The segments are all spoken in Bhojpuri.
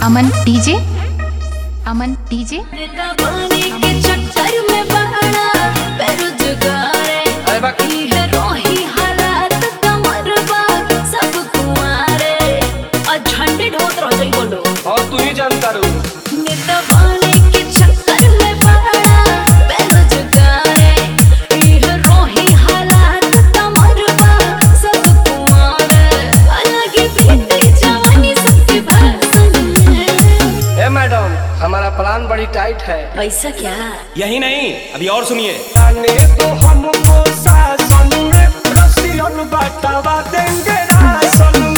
अमन डीजे, अमन डीजे। झंडे ढोत रह जाई बोलो और तू ही जानता रू हमारा प्लान बड़ी टाइट है। पैसा क्या? यही नहीं, अभी और सुनिए। तो हमको शासन में रसियन बटावा देंगे राशन में।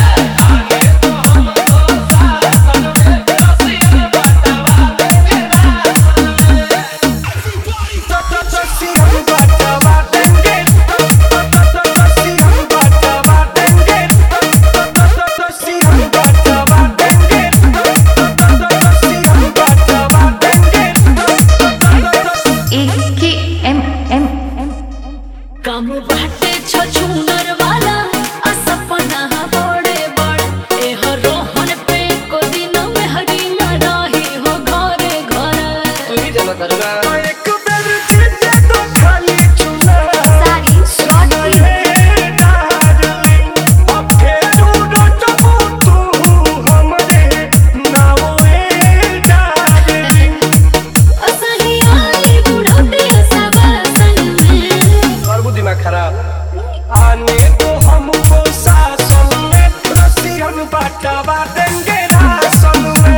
काम बाटे छछुंदर वाला असपना बड़े बड़े ए हो रोहन पे को दिन में हरी न रही हो घरे घरे। तू ही जाना करूँगा। एक बेर जीते तो खाली चुना सारी शॉर्ट है डार्लिंग। अब फेरू रटबू तू हमरे नावे डार्लिंग। असही आई बुढ़ौती सवासन में और वो दिमाग खराब। आने तो हमको शासन में रसियन बटावा देंगे राशन में।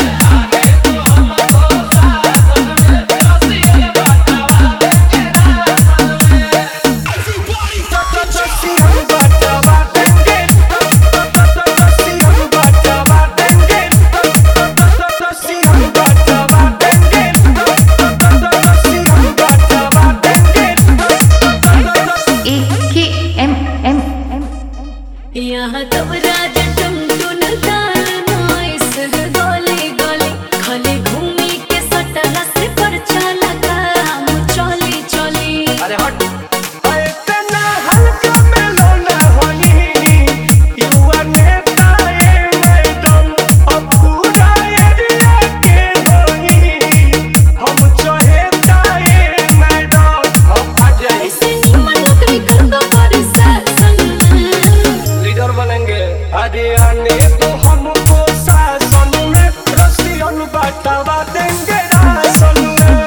यहाँ तब राज टुनटुन ताल नाइस गोली गोली खाली घूमी के सटला से पर चला काम चली चली। अरे हट इतना हल्का में लोना होनी युवा नेता है मैडम। अब पूरा एरिया के होनी हम चहेता है मैडम। अब आ जाए ऐसे निमन नौकरी कर दो प्रशासन में लीडर बनेंगे। अरे आने तो हमको शासन में रसियन बटावा देंगे राशन में।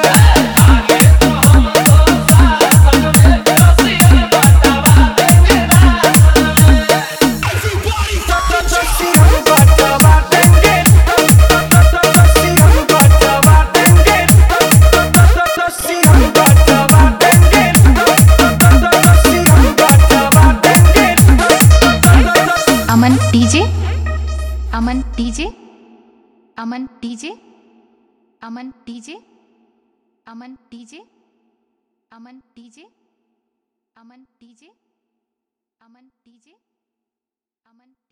Aman DJ, Aman DJ, Aman DJ, Aman DJ, Aman DJ, Aman DJ, Aman DJ, Aman DJ, अमन